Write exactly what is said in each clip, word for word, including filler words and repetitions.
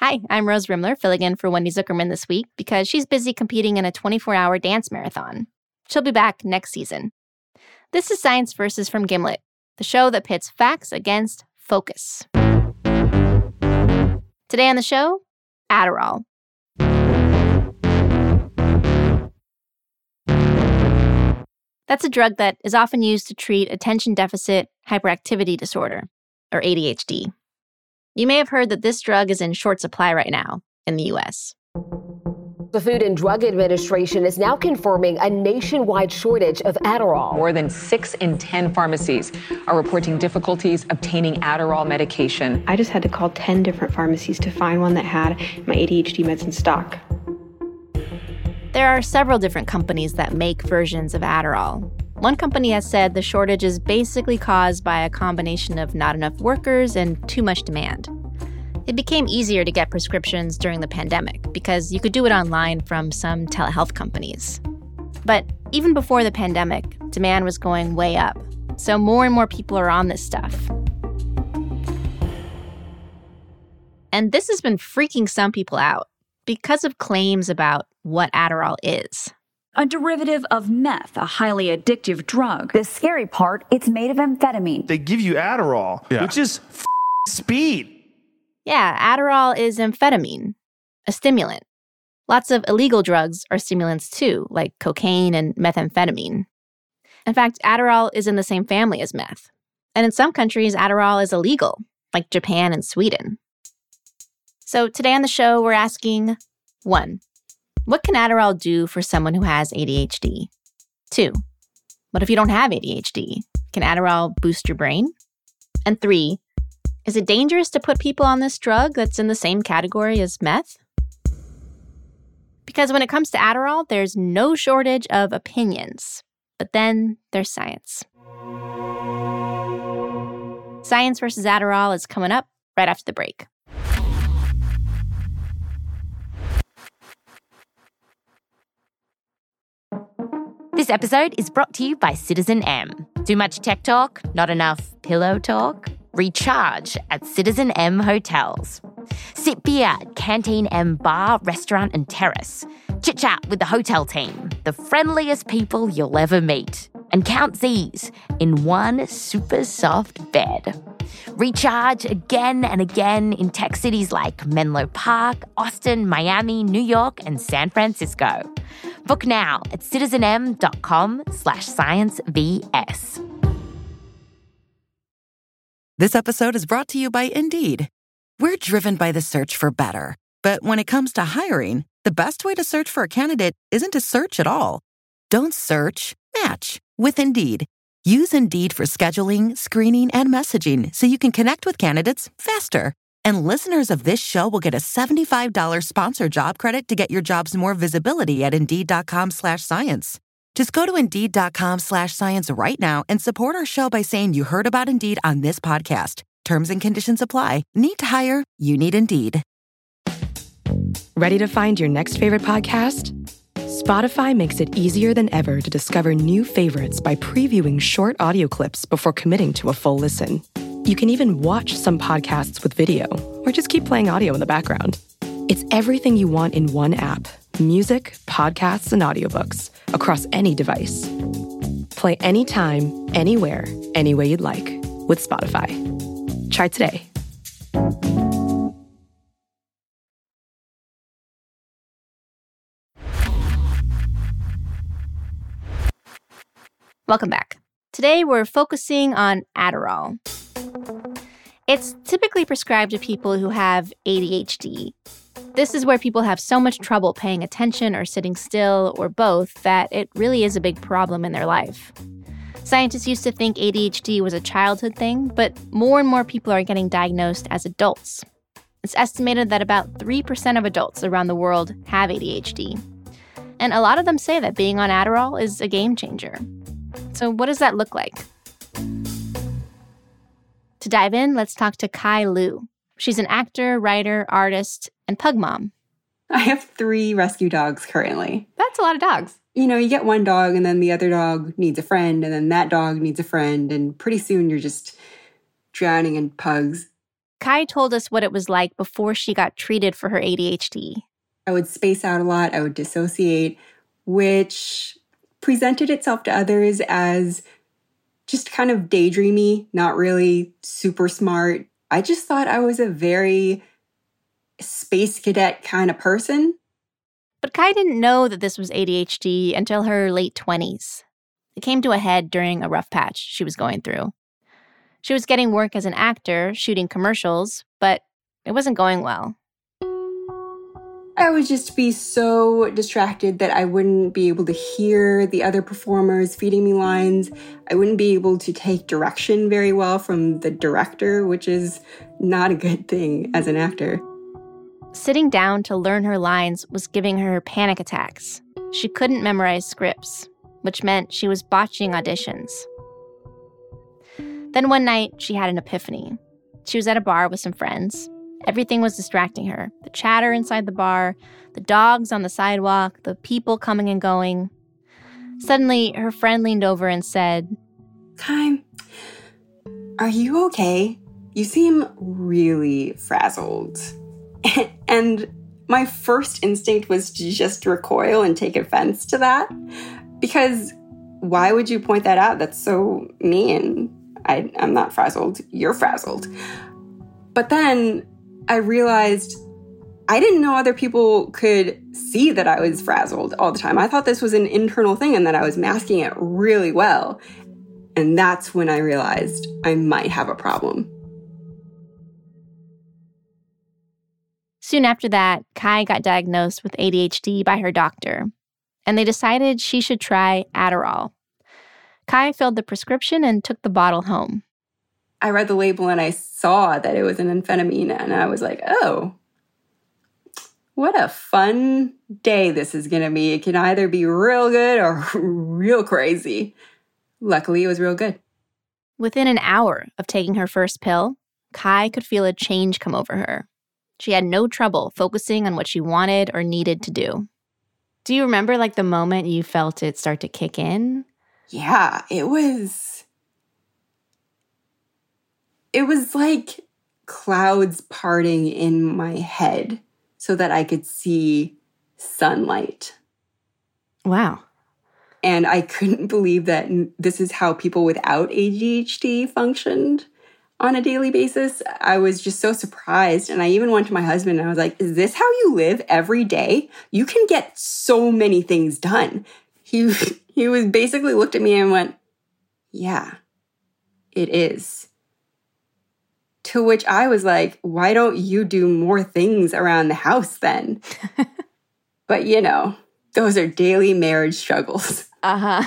Hi, I'm Rose Rimler, filling in for Wendy Zuckerman this week because she's busy competing in a twenty-four hour dance marathon. She'll be back next season. This is Science Versus from Gimlet, the show that pits facts against focus. Today on the show, Adderall. That's a drug that is often used to treat attention deficit hyperactivity disorder, or A D H D. You may have heard that this drug is in short supply right now in the U S. The Food and Drug Administration is now confirming a nationwide shortage of Adderall. More than six in ten pharmacies are reporting difficulties obtaining Adderall medication. I just had to call ten different pharmacies to find one that had my A D H D meds in stock. There are several different companies that make versions of Adderall. One company has said the shortage is basically caused by a combination of not enough workers and too much demand. It became easier to get prescriptions during the pandemic because you could do it online from some telehealth companies. But even before the pandemic, demand was going way up. So more and more people are on this stuff. And this has been freaking some people out because of claims about what Adderall is. A derivative of meth, a highly addictive drug. The scary part, it's made of amphetamine. They give you Adderall, yeah. which is f- speed. Yeah, Adderall is amphetamine, a stimulant. Lots of illegal drugs are stimulants too, like cocaine and methamphetamine. In fact, Adderall is in the same family as meth. And in some countries, Adderall is illegal, like Japan and Sweden. So today on the show, we're asking, one, what can Adderall do for someone who has A D H D? Two, what if you don't have A D H D? Can Adderall boost your brain? And three, is it dangerous to put people on this drug that's in the same category as meth? Because when it comes to Adderall, there's no shortage of opinions. But then there's science. Science versus Adderall is coming up right after the break. This episode is brought to you by Citizen M. Too much tech talk? Not enough pillow talk? Recharge at Citizen M Hotels. Sit beer at Canteen M Bar, Restaurant and Terrace. Chit-chat with the hotel team, the friendliest people you'll ever meet. And count Z's in one super soft bed. Recharge again and again in tech cities like Menlo Park, Austin, Miami, New York, and San Francisco. Book now at citizenm.com slash sciencevs. This episode is brought to you by Indeed. We're driven by the search for better. But when it comes to hiring, the best way to search for a candidate isn't to search at all. Don't search, match with Indeed. Use Indeed for scheduling, screening, and messaging so you can connect with candidates faster. And listeners of this show will get a seventy-five dollars sponsored job credit to get your jobs more visibility at Indeed.com slash science. Just go to Indeed.com slash science right now and support our show by saying you heard about Indeed on this podcast. Terms and conditions apply. Need to hire? You need Indeed. Ready to find your next favorite podcast? Spotify makes it easier than ever to discover new favorites by previewing short audio clips before committing to a full listen. You can even watch some podcasts with video or just keep playing audio in the background. It's everything you want in one app. Music, podcasts, and audiobooks across any device. Play anytime, anywhere, any way you'd like with Spotify. Try today. Welcome back. Today we're focusing on Adderall. It's typically prescribed to people who have A D H D. This is where people have so much trouble paying attention or sitting still or both that it really is a big problem in their life. Scientists used to think A D H D was a childhood thing, but more and more people are getting diagnosed as adults. It's estimated that about three percent of adults around the world have A D H D. And a lot of them say that being on Adderall is a game changer. So what does that look like? To dive in, let's talk to Kai Liu. She's an actor, writer, artist, and pug mom. I have three rescue dogs currently. That's a lot of dogs. You know, you get one dog and then the other dog needs a friend and then that dog needs a friend and pretty soon you're just drowning in pugs. Kai told us what it was like before she got treated for her A D H D. I would space out a lot. I would dissociate, which presented itself to others as just kind of daydreamy, not really super smart. I just thought I was a very space cadet kind of person. But Kai didn't know that this was A D H D until her late twenties. It came to a head during a rough patch she was going through. She was getting work as an actor, shooting commercials, but it wasn't going well. I would just be so distracted that I wouldn't be able to hear the other performers feeding me lines. I wouldn't be able to take direction very well from the director, which is not a good thing as an actor. Sitting down to learn her lines was giving her panic attacks. She couldn't memorize scripts, which meant she was botching auditions. Then one night, she had an epiphany. She was at a bar with some friends. Everything was distracting her. The chatter inside the bar, the dogs on the sidewalk, the people coming and going. Suddenly, her friend leaned over and said, Kai, are you okay? You seem really frazzled. And my first instinct was to just recoil and take offense to that. Because why would you point that out? That's so mean. I, I'm not frazzled. You're frazzled. But then I realized I didn't know other people could see that I was frazzled all the time. I thought this was an internal thing and that I was masking it really well. And that's when I realized I might have a problem. Soon after that, Kai got diagnosed with A D H D by her doctor, and they decided she should try Adderall. Kai filled the prescription and took the bottle home. I read the label and I saw that it was an amphetamine, and I was like, oh, what a fun day this is going to be. It can either be real good or real crazy. Luckily, it was real good. Within an hour of taking her first pill, Kai could feel a change come over her. She had no trouble focusing on what she wanted or needed to do. Do you remember, like, the moment you felt it start to kick in? Yeah, it was... It was like clouds parting in my head so that I could see sunlight. Wow. And I couldn't believe that this is how people without A D H D functioned on a daily basis. I was just so surprised. And I even went to my husband and I was like, is this how you live every day? You can get so many things done. He, he was basically looked at me and went, yeah, it is. To which I was like, why don't you do more things around the house then? But, you know, those are daily marriage struggles. Uh-huh.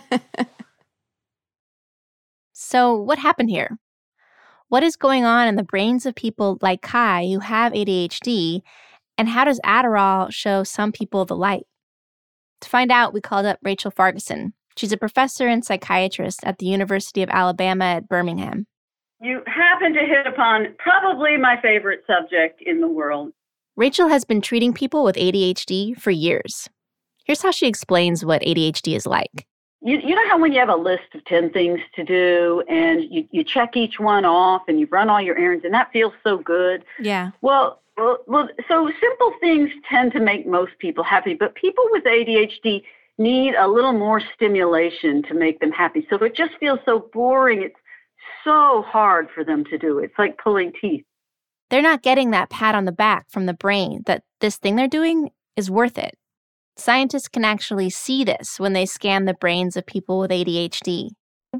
So what happened here? What is going on in the brains of people like Kai who have A D H D, and how does Adderall show some people the light? To find out, we called up Rachel Farguson. She's a professor and psychiatrist at the University of Alabama at Birmingham. You happen to hit upon probably my favorite subject in the world. Rachel has been treating people with A D H D for years. Here's how she explains what A D H D is like. You, you know how when you have a list of ten things to do and you, you check each one off and you've run all your errands and that feels so good? Yeah. Well, well, well, so simple things tend to make most people happy, but people with A D H D need a little more stimulation to make them happy. So it just feels so boring. It's so hard for them to do. It's like pulling teeth. They're not getting that pat on the back from the brain that this thing they're doing is worth it. Scientists can actually see this when they scan the brains of people with A D H D.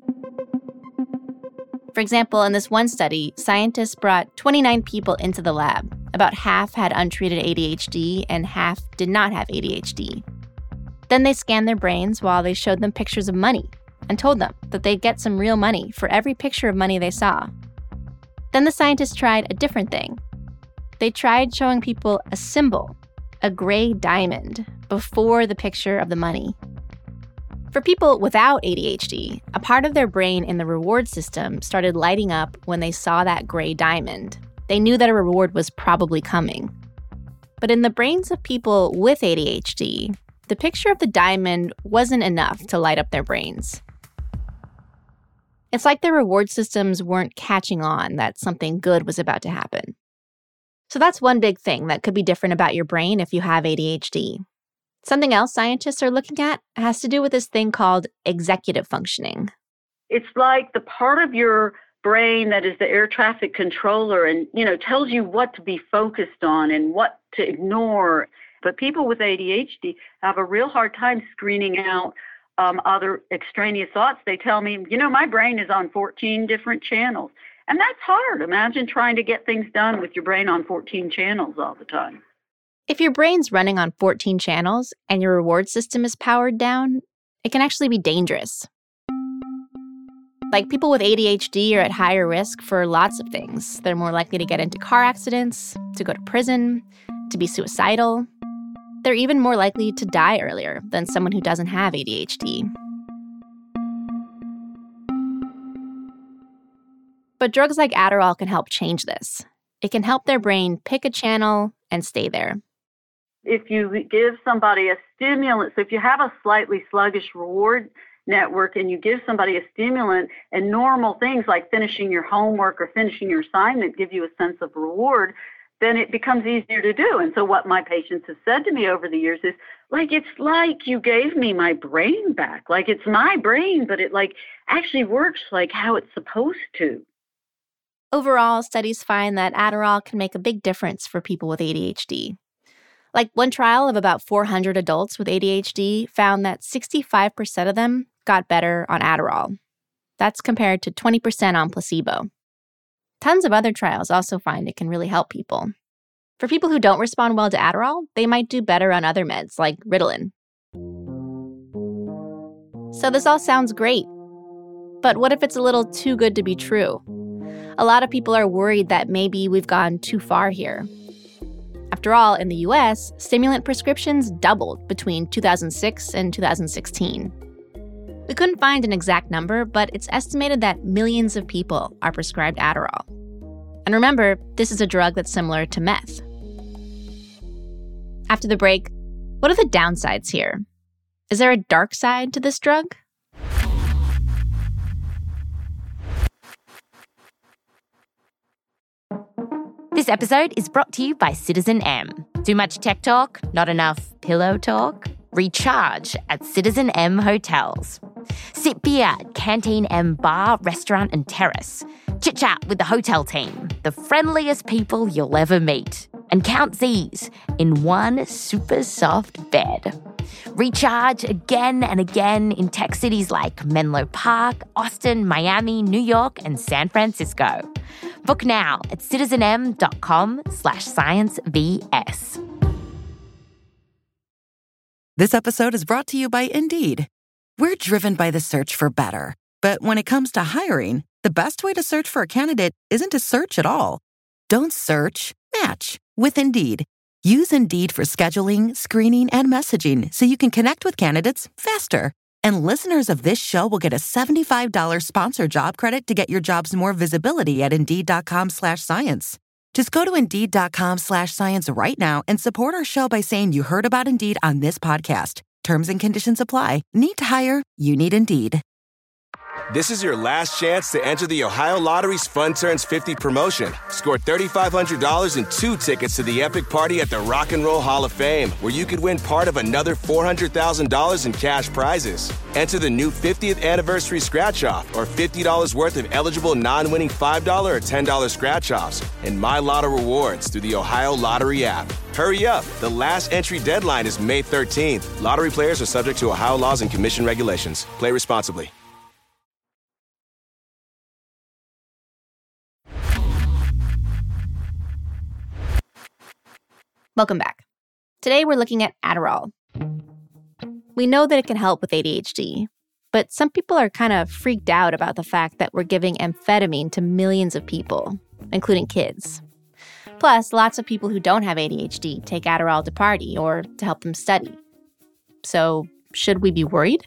For example, in this one study, scientists brought twenty-nine people into the lab. About half had untreated A D H D and half did not have A D H D. Then they scanned their brains while they showed them pictures of money and told them that they'd get some real money for every picture of money they saw. Then the scientists tried a different thing. They tried showing people a symbol, a gray diamond, before the picture of the money. For people without A D H D, a part of their brain in the reward system started lighting up when they saw that gray diamond. They knew that a reward was probably coming. But in the brains of people with A D H D, the picture of the diamond wasn't enough to light up their brains. It's like their reward systems weren't catching on that something good was about to happen. So that's one big thing that could be different about your brain if you have A D H D. Something else scientists are looking at has to do with this thing called executive functioning. It's like the part of your brain that is the air traffic controller and, you know, tells you what to be focused on and what to ignore. But people with A D H D have a real hard time screening out um, other extraneous thoughts. They tell me, you know, my brain is on fourteen different channels. And that's hard. Imagine trying to get things done with your brain on fourteen channels all the time. If your brain's running on fourteen channels and your reward system is powered down, it can actually be dangerous. Like, people with A D H D are at higher risk for lots of things. They're more likely to get into car accidents, to go to prison, to be suicidal. They're even more likely to die earlier than someone who doesn't have A D H D. But drugs like Adderall can help change this. It can help their brain pick a channel and stay there. If you give somebody a stimulant, so if you have a slightly sluggish reward network and you give somebody a stimulant and normal things like finishing your homework or finishing your assignment give you a sense of reward, then it becomes easier to do. And so what my patients have said to me over the years is, like, it's like you gave me my brain back. Like, it's my brain, but it like actually works like how it's supposed to. Overall, studies find that Adderall can make a big difference for people with A D H D. Like, one trial of about four hundred adults with A D H D found that sixty-five percent of them got better on Adderall. That's compared to twenty percent on placebo. Tons of other trials also find it can really help people. For people who don't respond well to Adderall, they might do better on other meds like Ritalin. So this all sounds great. But what if it's a little too good to be true? A lot of people are worried that maybe we've gone too far here. After all, in the U S, stimulant prescriptions doubled between two thousand six and two thousand sixteen. We couldn't find an exact number, but it's estimated that millions of people are prescribed Adderall. And remember, this is a drug that's similar to meth. After the break, what are the downsides here? Is there a dark side to this drug? This episode is brought to you by Citizen M. Too much tech talk? Not enough pillow talk? Recharge at Citizen M hotels. Sit beer at Canteen M bar, restaurant and terrace. Chit-chat with the hotel team, the friendliest people you'll ever meet. And count Z's in one super soft bed. Recharge again and again in tech cities like Menlo Park, Austin, Miami, New York, and San Francisco. Book now at citizenem.com slash sciencevs. This episode is brought to you by Indeed. We're driven by the search for better. But when it comes to hiring, the best way to search for a candidate isn't to search at all. Don't search, match with Indeed. Use Indeed for scheduling, screening, and messaging so you can connect with candidates faster. And listeners of this show will get a seventy-five dollars sponsored job credit to get your jobs more visibility at Indeed.com slash science. Just go to Indeed.com slash science right now and support our show by saying you heard about Indeed on this podcast. Terms and conditions apply. Need to hire? You need Indeed. This is your last chance to enter the Ohio Lottery's Fun Turns fifty promotion. Score three thousand five hundred dollars and two tickets to the epic party at the Rock and Roll Hall of Fame, where you could win part of another four hundred thousand dollars in cash prizes. Enter the new fiftieth anniversary scratch-off or fifty dollars worth of eligible non-winning five dollars or ten dollars scratch-offs and My Lotto rewards through the Ohio Lottery app. Hurry up. The last entry deadline is May thirteenth. Lottery players are subject to Ohio laws and commission regulations. Play responsibly. Welcome back. Today we're looking at Adderall. We know that it can help with A D H D, but some people are kind of freaked out about the fact that we're giving amphetamine to millions of people, including kids. Plus, lots of people who don't have A D H D take Adderall to party or to help them study. So, should we be worried?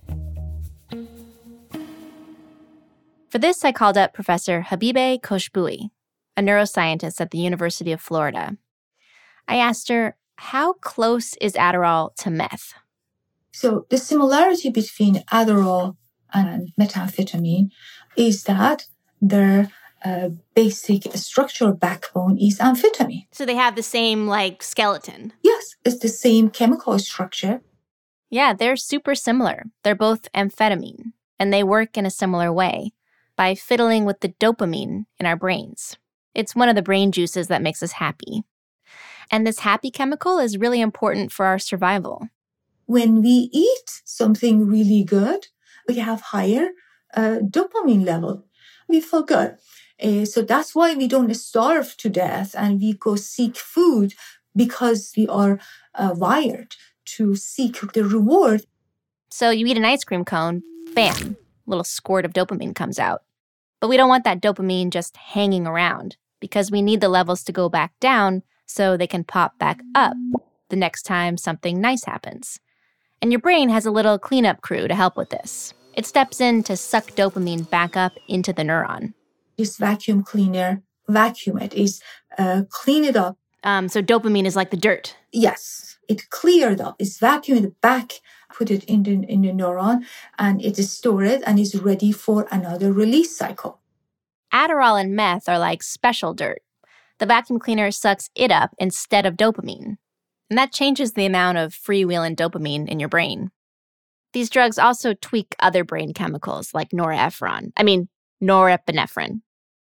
For this, I called up Professor Habibe Khoshbui, a neuroscientist at the University of Florida. I asked her, how close is Adderall to meth? So the similarity between Adderall and methamphetamine is that their uh, basic structural backbone is amphetamine. So they have the same, like, skeleton. Yes, it's the same chemical structure. Yeah, they're super similar. They're both amphetamine, and they work in a similar way by fiddling with the dopamine in our brains. It's one of the brain juices that makes us happy. And this happy chemical is really important for our survival. When we eat something really good, we have higher uh, dopamine level. We feel good. Uh, so that's why we don't starve to death and we go seek food, because we are uh, wired to seek the reward. So you eat an ice cream cone, bam, a little squirt of dopamine comes out. But we don't want that dopamine just hanging around, because we need the levels to go back down so they can pop back up the next time something nice happens. And your brain has a little cleanup crew to help with this. It steps in to suck dopamine back up into the neuron. This vacuum cleaner, vacuum it is, uh, clean it up. Um, so dopamine is like the dirt. Yes, it cleared up. It's vacuumed back, put it in the, in the neuron, and it is stored and is ready for another release cycle. Adderall and meth are like special dirt. The vacuum cleaner sucks it up instead of dopamine. And that changes the amount of freewheeling dopamine in your brain. These drugs also tweak other brain chemicals like norepinephrine. I mean, norepinephrine.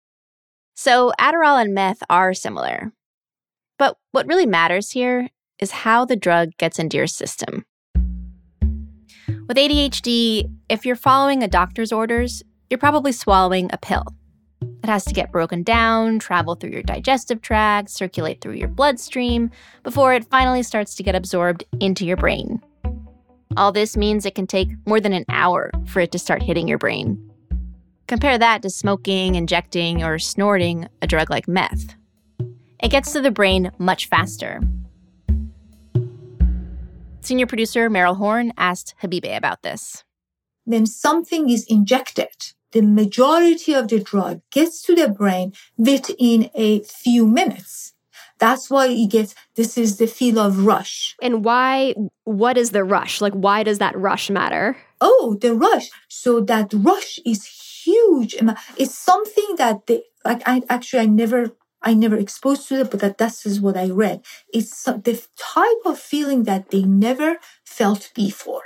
So Adderall and meth are similar. But what really matters here is how the drug gets into your system. With A D H D, if you're following a doctor's orders, you're probably swallowing a pill. It has to get broken down, travel through your digestive tract, circulate through your bloodstream, before it finally starts to get absorbed into your brain. All this means it can take more than an hour for it to start hitting your brain. Compare that to smoking, injecting, or snorting a drug like meth. It gets to the brain much faster. Senior producer Meryl Horn asked Habibe about this. When something is injected, the majority of the drug gets to the brain within a few minutes. That's why you get, this is the feel of rush. And why, what is the rush? Like, why does that rush matter? Oh, the rush. So that rush is huge. It's something that they, like, I actually, I never, I never exposed to it, but that this is what I read. It's the type of feeling that they never felt before.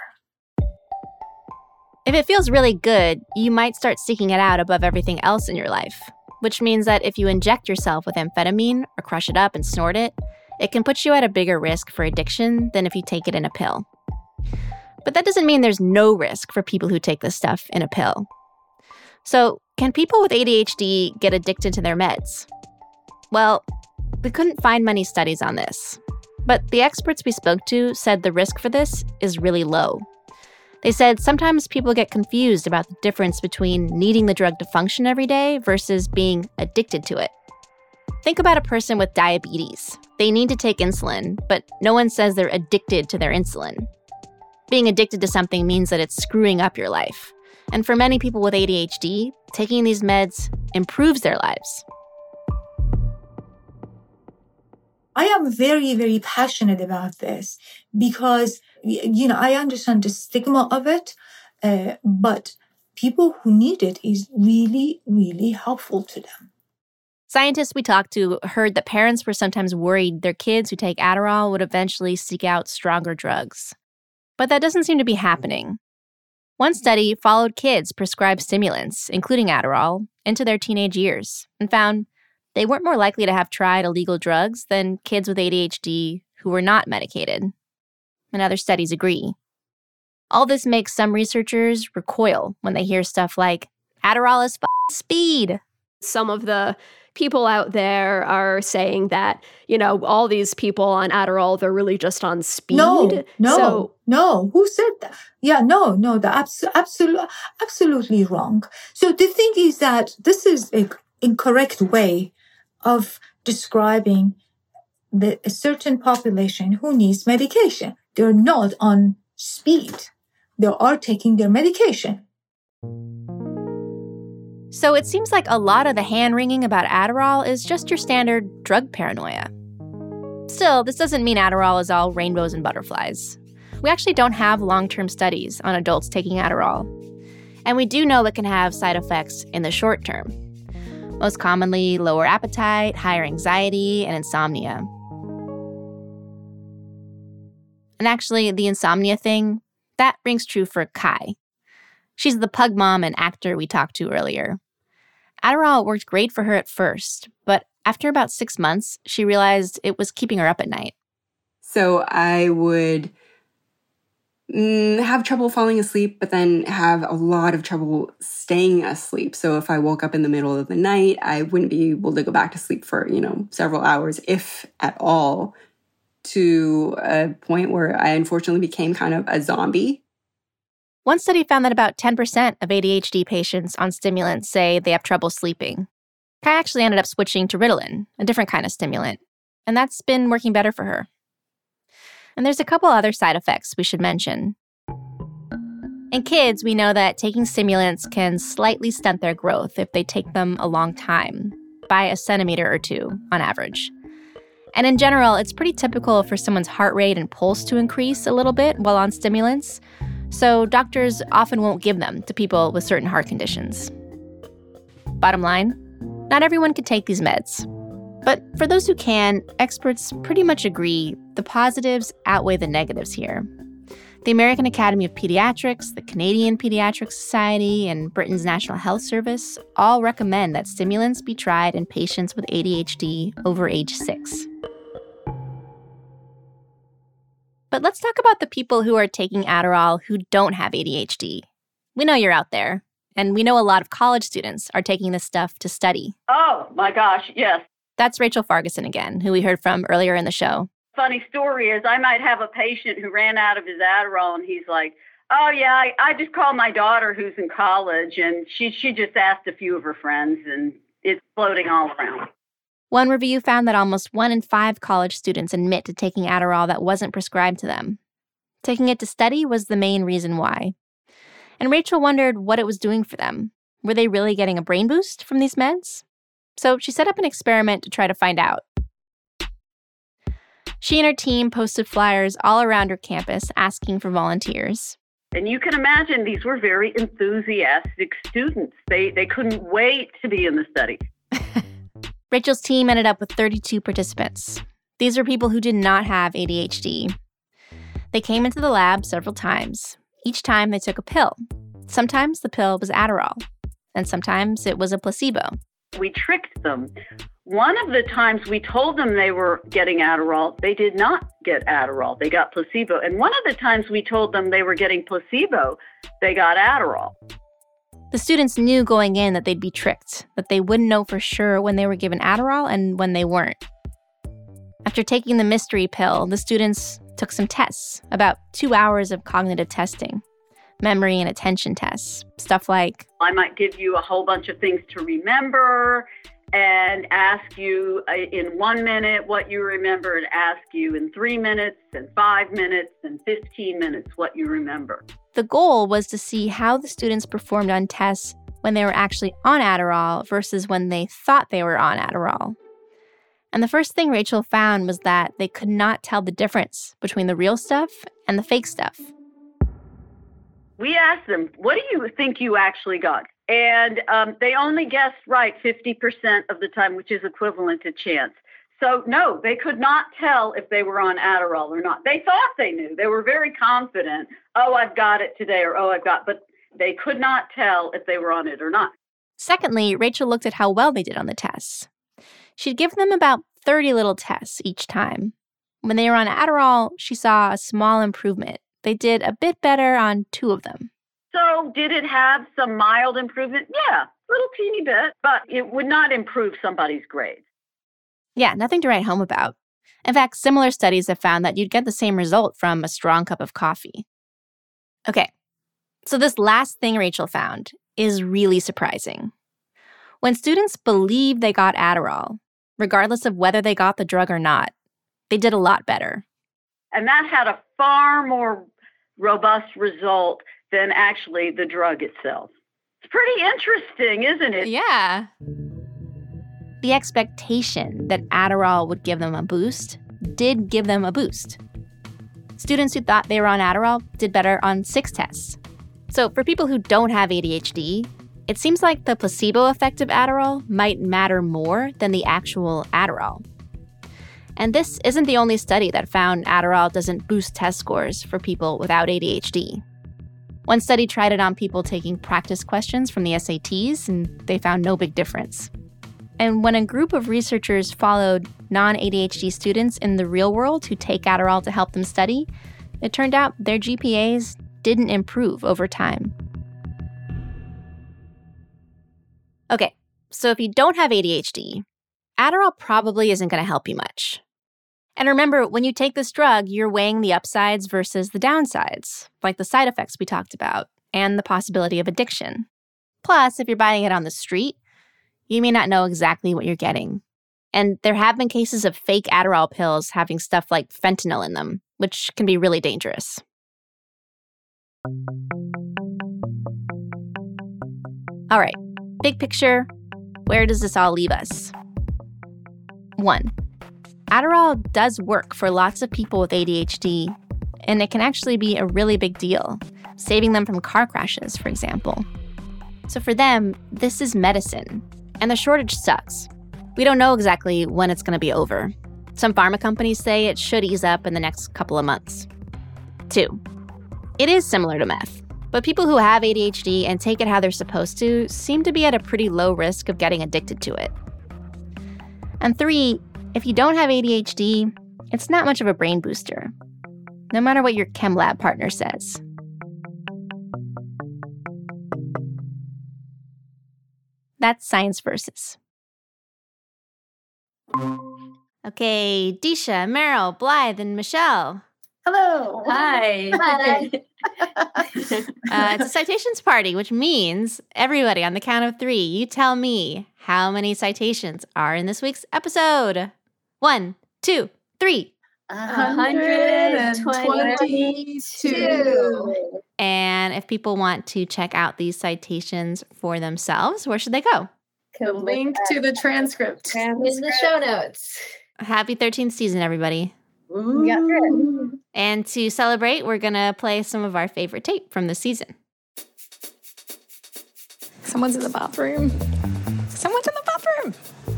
If it feels really good, you might start seeking it out above everything else in your life, which means that if you inject yourself with amphetamine or crush it up and snort it, it can put you at a bigger risk for addiction than if you take it in a pill. But that doesn't mean there's no risk for people who take this stuff in a pill. So, can people with A D H D get addicted to their meds? Well, we couldn't find many studies on this, but the experts we spoke to said the risk for this is really low. They said sometimes people get confused about the difference between needing the drug to function every day versus being addicted to it. Think about a person with diabetes. They need to take insulin, but no one says they're addicted to their insulin. Being addicted to something means that it's screwing up your life. And for many people with A D H D, taking these meds improves their lives. I am very, very passionate about this because, you know, I understand the stigma of it, uh, but people who need it is really, really helpful to them. Scientists we talked to heard that parents were sometimes worried their kids who take Adderall would eventually seek out stronger drugs. But that doesn't seem to be happening. One study followed kids prescribed stimulants, including Adderall, into their teenage years and found they weren't more likely to have tried illegal drugs than kids with A D H D who were not medicated. And other studies agree. All this makes some researchers recoil when they hear stuff like, Adderall is f***ing speed. Some of the people out there are saying that, you know, all these people on Adderall, they're really just on speed. No, no, so, no. Who said that? Yeah, no, no, that's absolutely, absolutely wrong. So the thing is that this is an incorrect way of describing the, a certain population who needs medication. They're not on speed. They are taking their medication. So it seems like a lot of the hand-wringing about Adderall is just your standard drug paranoia. Still, this doesn't mean Adderall is all rainbows and butterflies. We actually don't have long-term studies on adults taking Adderall. And we do know it can have side effects in the short term. Most commonly, lower appetite, higher anxiety, and insomnia. And actually, the insomnia thing, that rings true for Kai. She's the pug mom and actor we talked to earlier. Adderall worked great for her at first, but after about six months, she realized it was keeping her up at night. So I would mm, have trouble falling asleep, but then have a lot of trouble staying asleep. So if I woke up in the middle of the night, I wouldn't be able to go back to sleep for, you know, several hours, if at all, to a point where I unfortunately became kind of a zombie. One study found that about ten percent of A D H D patients on stimulants say they have trouble sleeping. Kai actually ended up switching to Ritalin, a different kind of stimulant, and that's been working better for her. And there's a couple other side effects we should mention. In kids, we know that taking stimulants can slightly stunt their growth if they take them a long time, by a centimeter or two on average. And in general, it's pretty typical for someone's heart rate and pulse to increase a little bit while on stimulants, so doctors often won't give them to people with certain heart conditions. Bottom line, not everyone can take these meds. But for those who can, experts pretty much agree the positives outweigh the negatives here. The American Academy of Pediatrics, the Canadian Pediatric Society, and Britain's National Health Service all recommend that stimulants be tried in patients with A D H D over age six. But let's talk about the people who are taking Adderall who don't have A D H D. We know you're out there, and we know a lot of college students are taking this stuff to study. Oh, my gosh, yes. That's Rachel Farguson again, who we heard from earlier in the show. Funny story is I might have a patient who ran out of his Adderall, and he's like, oh, yeah, I, I just called my daughter who's in college, and she, she just asked a few of her friends, and it's floating all around. One review found that almost one in five college students admit to taking Adderall that wasn't prescribed to them. Taking it to study was the main reason why. And Rachel wondered what it was doing for them. Were they really getting a brain boost from these meds? So she set up an experiment to try to find out. She and her team posted flyers all around her campus asking for volunteers. And you can imagine these were very enthusiastic students. They, they couldn't wait to be in the study. Rachel's team ended up with thirty-two participants. These are people who did not have A D H D. They came into the lab several times. Each time they took a pill. Sometimes the pill was Adderall, and sometimes it was a placebo. We tricked them. One of the times we told them they were getting Adderall, they did not get Adderall. They got placebo. And one of the times we told them they were getting placebo, they got Adderall. The students knew going in that they'd be tricked, that they wouldn't know for sure when they were given Adderall and when they weren't. After taking the mystery pill, the students took some tests, about two hours of cognitive testing, memory and attention tests, stuff like, I might give you a whole bunch of things to remember and ask you in one minute what you remember and ask you in three minutes and five minutes and fifteen minutes what you remember. The goal was to see how the students performed on tests when they were actually on Adderall versus when they thought they were on Adderall. And the first thing Rachel found was that they could not tell the difference between the real stuff and the fake stuff. We asked them, what do you think you actually got? And um, they only guessed right fifty percent of the time, which is equivalent to chance. So, no, they could not tell if they were on Adderall or not. They thought they knew. They were very confident. Oh, I've got it today, or oh, I've got, but they could not tell if they were on it or not. Secondly, Rachel looked at how well they did on the tests. She'd give them about thirty little tests each time. When they were on Adderall, she saw a small improvement. They did a bit better on two of them. So did it have some mild improvement? Yeah, a little teeny bit, but it would not improve somebody's grades. Yeah, nothing to write home about. In fact, similar studies have found that you'd get the same result from a strong cup of coffee. Okay, so this last thing Rachel found is really surprising. When students believed they got Adderall, regardless of whether they got the drug or not, they did a lot better. And that had a far more robust result than actually the drug itself. It's pretty interesting, isn't it? Yeah. The expectation that Adderall would give them a boost did give them a boost. Students who thought they were on Adderall did better on six tests. So for people who don't have A D H D, it seems like the placebo effect of Adderall might matter more than the actual Adderall. And this isn't the only study that found Adderall doesn't boost test scores for people without A D H D. One study tried it on people taking practice questions from the S A Ts, and they found no big difference. And when a group of researchers followed non-A D H D students in the real world who take Adderall to help them study, it turned out their G P As didn't improve over time. Okay, so if you don't have A D H D, Adderall probably isn't going to help you much. And remember, when you take this drug, you're weighing the upsides versus the downsides, like the side effects we talked about, and the possibility of addiction. Plus, if you're buying it on the street, you may not know exactly what you're getting. And there have been cases of fake Adderall pills having stuff like fentanyl in them, which can be really dangerous. All right, big picture, where does this all leave us? One, Adderall does work for lots of people with A D H D, and it can actually be a really big deal, saving them from car crashes, for example. So for them, this is medicine, and the shortage sucks. We don't know exactly when it's going to be over. Some pharma companies say it should ease up in the next couple of months. Two, it is similar to meth, but people who have A D H D and take it how they're supposed to seem to be at a pretty low risk of getting addicted to it. And three, if you don't have A D H D, it's not much of a brain booster, no matter what your chem lab partner says. That's Science Versus. Okay, Disha, Meryl, Blythe, and Michelle. Hello. Hi. Hi. uh, it's a citations party, which means everybody on the count of three, you tell me how many citations are in this week's episode. One, two, three. one hundred twenty-two. And if people want to check out these citations for themselves, where should they go? The link to the transcript, transcript in the show notes. Happy thirteenth season, everybody. Ooh. Yeah, good. And to celebrate, we're going to play some of our favorite tape from the season. Someone's in the bathroom. Someone's in the bathroom.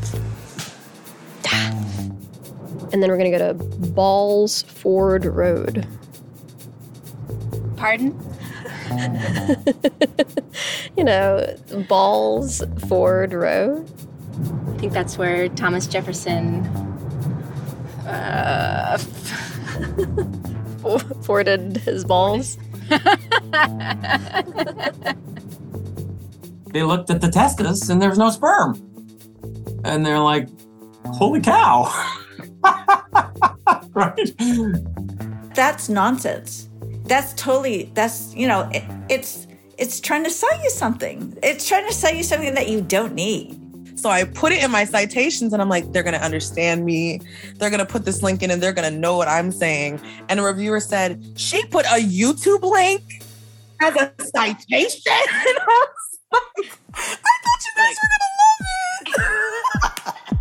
And then we're going to go to Balls Ford Road. Pardon? You know, Balls Ford Road. I think that's where Thomas Jefferson uh, forded his balls. They looked at the testes and there was no sperm. And they're like, holy cow. Right? That's nonsense. That's totally, that's, you know, it, it's it's trying to sell you something. It's trying to sell you something that you don't need. So I put it in my citations and I'm like, they're going to understand me. They're going to put this link in and they're going to know what I'm saying. And a reviewer said, she put a YouTube link as a citation? And I was like, I thought you guys were going to love it.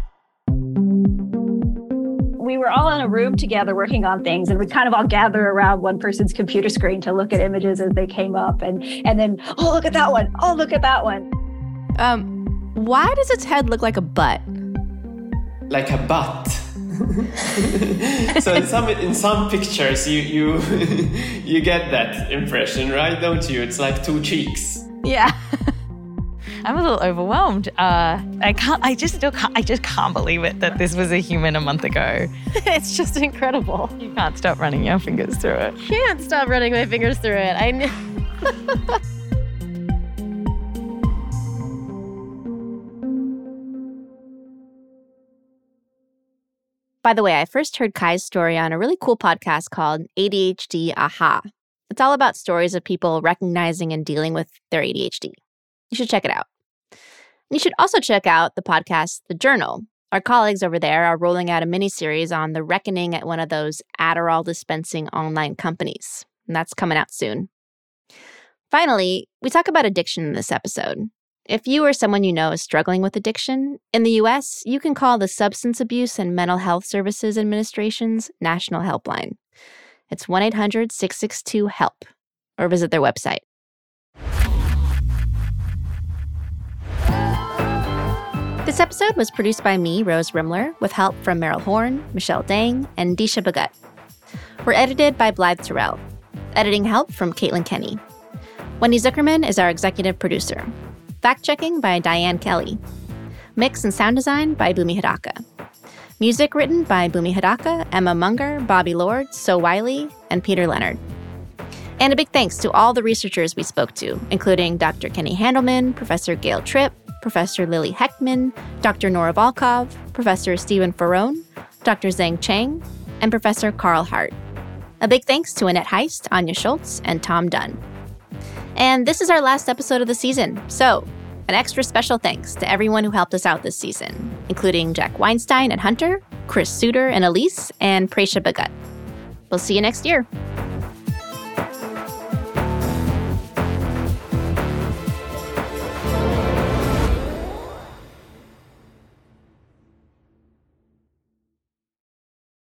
We were all in a room together working on things, and we kind of all gather around one person's computer screen to look at images as they came up, and and then, oh, look at that one. Oh, look at that one. Um, why does its head look like a butt? Like a butt. So in some in some pictures you you you get that impression, right? Don't you? It's like two cheeks. Yeah. I'm a little overwhelmed. Uh, I can't. I just still can't. I just can't believe it that this was a human a month ago. It's just incredible. You can't stop running your fingers through it. Can't stop running my fingers through it. I know. By the way, I first heard Kai's story on a really cool podcast called A D H D Aha. It's all about stories of people recognizing and dealing with their A D H D. You should check it out. You should also check out the podcast, The Journal. Our colleagues over there are rolling out a mini-series on the reckoning at one of those Adderall dispensing online companies. And that's coming out soon. Finally, we talk about addiction in this episode. If you or someone you know is struggling with addiction, in the U S, you can call the Substance Abuse and Mental Health Services Administration's National Helpline. It's one eight hundred six six two HELP, or visit their website. This episode was produced by me, Rose Rimler, with help from Meryl Horn, Michelle Dang, and Disha Bhagat. We're edited by Blythe Terrell. Editing help from Caitlin Kenny. Wendy Zuckerman is our executive producer. Fact-checking by Diane Kelly. Mix and sound design by Bhumi Hidaka. Music written by Bhumi Hidaka, Emma Munger, Bobby Lord, So Wiley, and Peter Leonard. And a big thanks to all the researchers we spoke to, including Doctor Kenny Handelman, Professor Gail Tripp, Professor Lily Heckman, Doctor Nora Volkov, Professor Stephen Farone, Doctor Zheng Cheng, and Professor Carl Hart. A big thanks to Annette Heist, Anya Schultz, and Tom Dunn. And this is our last episode of the season, so an extra special thanks to everyone who helped us out this season, including Jack Weinstein and Hunter, Chris Suter and Elise, and Presha Bhagat. We'll see you next year.